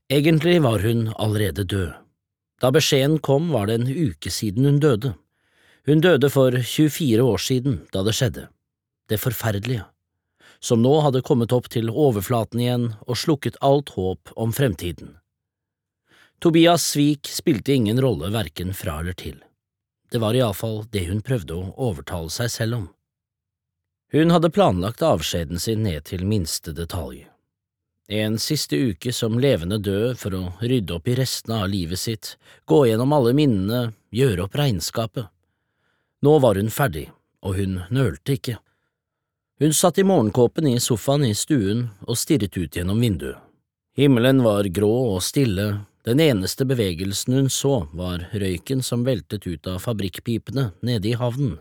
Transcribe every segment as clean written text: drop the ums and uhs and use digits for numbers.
Egentlig var hun allerede død. Da beskjeden kom, var det en uke siden hun døde. Hun døde for 24 år siden da det skjedde. Det forferdelige, som nå hadde kommet opp til overflaten igjen og slukket alt håp om fremtiden. Tobias svik spilte ingen rolle hverken fra eller til. Det var iallfall det hun prøvde å overtale seg selv om. Hun hadde planlagt avskjeden sin ned til minste detalj. En siste uke som levende død for å rydde opp i restene av livet sitt, gå gjennom alle minnene, gjøre opp regnskapet. Nå var hun ferdig, og hun nølte ikke. Hun satt i morgenkåpen i sofaen i stuen og stirret ut gjennom vinduet. Himmelen var grå og stille, den eneste bevegelsen hun så var røyken som veltet ut av fabrikkpipene nede i havnen.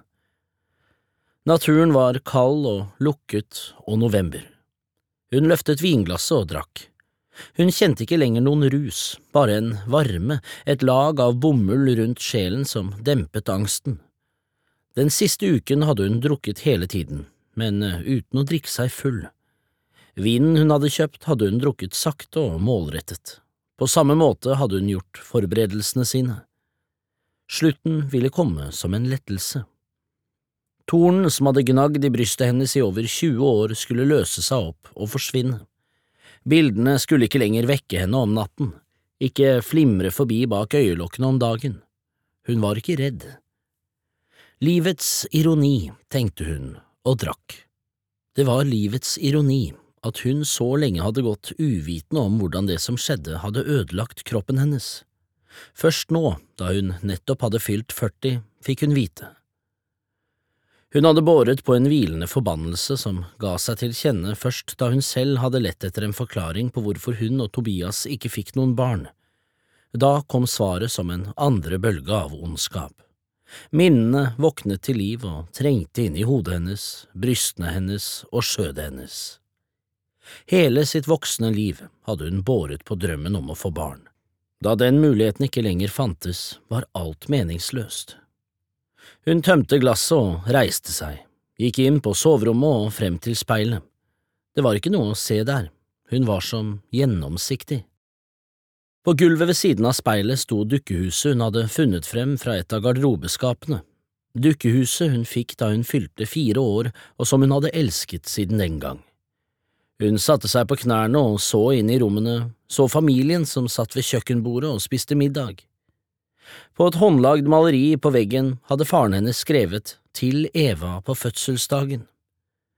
Naturen var kald og lukket og november. Hun løftet vinglasset og drakk. Hun kjente ikke lenger noen rus, bare en varme, et lag av bomull rundt sjelen som dempet angsten. Den siste uken hadde hun drukket hele tiden, men uten å drikke seg full. Vinen hun hadde kjøpt hadde hun drukket sakte og målrettet. På samme måte hadde hun gjort forberedelsene sine. Slutten ville komme som en lettelse. Tornen som hadde gnagd i brystet hennes i over 20 år skulle løse seg opp og forsvinne. Bildene skulle ikke lenger vekke henne om natten, ikke flimre forbi bak øyelokkene om dagen. Hun var ikke redd. Livets ironi, tenkte hun, og drakk. Det var livets ironi at hun så lenge hadde gått uvitende om hvordan det som skjedde hadde ødelagt kroppen hennes. Først nå, da hun nettopp hadde fylt 40, fikk hun vite. Hun hadde båret på en hvilende forbannelse som ga seg til kjenne først da hun selv hadde lett etter en forklaring på hvorfor hun og Tobias ikke fikk noen barn. Da kom svaret som en andre bølge av ondskap. Minnene våknet til liv og trengte inn i hodet hennes, brystene hennes og skjødet hennes. Hele sitt voksne liv hadde hun båret på drømmen om å få barn. Da den muligheten ikke lenger fantes, var alt meningsløst. Hun tømte glasset og reiste seg, gikk inn på soverommet og frem til speilet. Det var ikke noe å se der, hun var som gjennomsiktig. På gulvet ved siden av speilet sto dukkehuset hun hadde funnet frem fra et av garderobeskapene. Dukkehuset hun fikk da hun fylte 4 år og som hun hadde elsket siden den gang. Hun satte seg på knærne og så inn i rommene, så familien som satt ved kjøkkenbordet og spiste middag. På et håndlagd maleri på veggen hadde faren hennes skrevet «Til Eva på fødselsdagen».